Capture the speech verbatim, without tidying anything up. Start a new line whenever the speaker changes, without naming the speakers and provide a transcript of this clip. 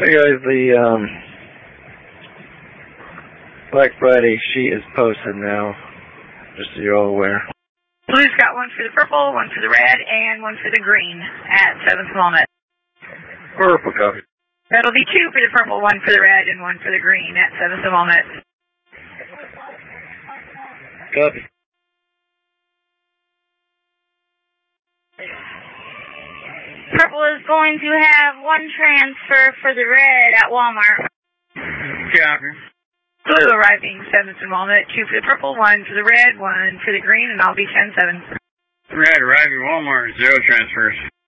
Hey guys, the um, Black Friday sheet is posted now, just so you're all aware.
Blue's got one for the purple, one for the red, and one for the green at seven small nets.
Purple copy.
That'll be two for the purple, one for the red, and one for the green at seven small nets.
Copy.
Purple is going to have one transfer for the red at Walmart.
Copy.
Blue arriving seventh and Walnut, two for the purple, one for the red, one for the green, and I'll be ten seven.
Red arriving Walmart, zero transfers.